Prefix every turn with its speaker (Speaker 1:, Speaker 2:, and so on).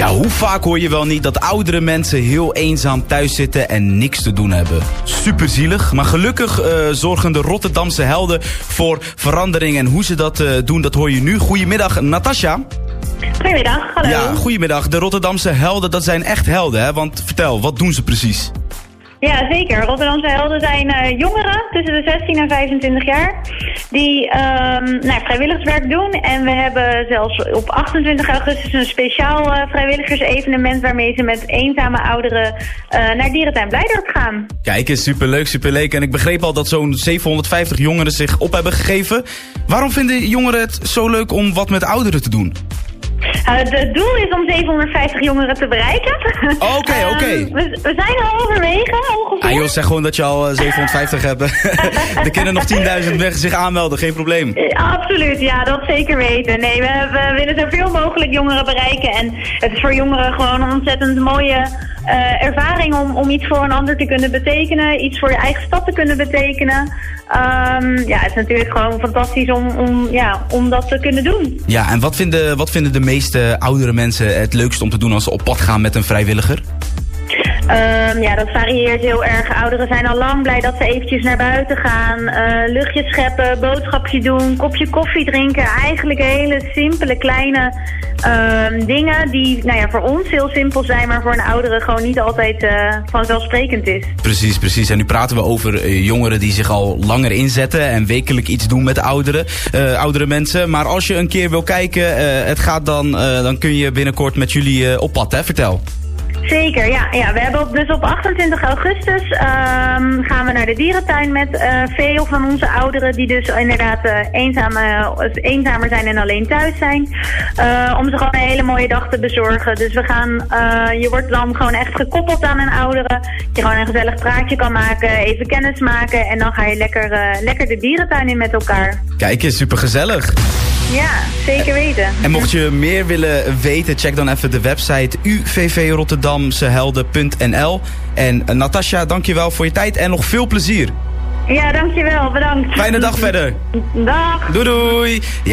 Speaker 1: Ja, hoe vaak hoor je wel niet dat oudere mensen heel eenzaam thuis zitten en niks te doen hebben. Super zielig, maar gelukkig zorgen de Rotterdamse helden voor verandering. En hoe ze dat doen, dat hoor je nu. Goedemiddag, Natasja.
Speaker 2: Goedemiddag, hallo.
Speaker 1: Ja, goedemiddag. De Rotterdamse helden, dat zijn echt helden, hè? Want vertel, wat doen ze precies?
Speaker 2: Ja, zeker. Rotterdamse helden zijn jongeren tussen de 16 en 25 jaar die vrijwilligerswerk doen. En we hebben zelfs op 28 augustus een speciaal vrijwilligersevenement waarmee ze met eenzame ouderen naar Dierentuin Blijdorp gaan. Kijk,
Speaker 1: is superleuk. En ik begreep al dat zo'n 750 jongeren zich op hebben gegeven. Waarom vinden jongeren het zo leuk om wat met ouderen te doen?
Speaker 2: Het doel is om 750 jongeren te bereiken.
Speaker 1: Oké.
Speaker 2: We zijn al overwegen, ongeveer.
Speaker 1: Ah joh, zeg gewoon dat je al 750 hebt. Er kunnen nog 10.000 zich aanmelden, geen probleem.
Speaker 2: Absoluut, ja, dat zeker weten. Nee, we willen zoveel mogelijk jongeren bereiken. En het is voor jongeren gewoon een ontzettend mooie ervaring om iets voor een ander te kunnen betekenen. Iets voor je eigen stad te kunnen betekenen. Het is natuurlijk gewoon fantastisch om dat te kunnen doen.
Speaker 1: Ja, en wat vinden de meeste oudere mensen het leukst om te doen als ze op pad gaan met een vrijwilliger?
Speaker 2: Dat varieert heel erg. Ouderen zijn al lang blij dat ze eventjes naar buiten gaan. Luchtjes scheppen, boodschapje doen, kopje koffie drinken. Eigenlijk hele simpele, kleine dingen die voor ons heel simpel zijn, maar voor een oudere gewoon niet altijd vanzelfsprekend is. Precies. En nu praten we over jongeren die zich al langer inzetten en wekelijk iets doen met oudere mensen. Maar als je een keer wil kijken, het gaat dan kun je binnenkort met jullie op pad, hè? Vertel. Zeker, ja. We hebben dus op 28 augustus gaan we naar de dierentuin met veel van onze ouderen die dus inderdaad eenzamer zijn en alleen thuis zijn. Om ze gewoon een hele mooie dag te bezorgen. Dus we gaan, je wordt dan gewoon echt gekoppeld aan een oudere. Dat je gewoon een gezellig praatje kan maken, even kennis maken en dan ga je lekker de dierentuin in met elkaar. Kijk eens, supergezellig. Ja, zeker weten. En mocht je meer willen weten, check dan even de website uvvrotterdamsehelden.nl. En Natasja, dankjewel voor je tijd en nog veel plezier. Ja, dankjewel. Bedankt. Fijne dag verder. Dag. Doei.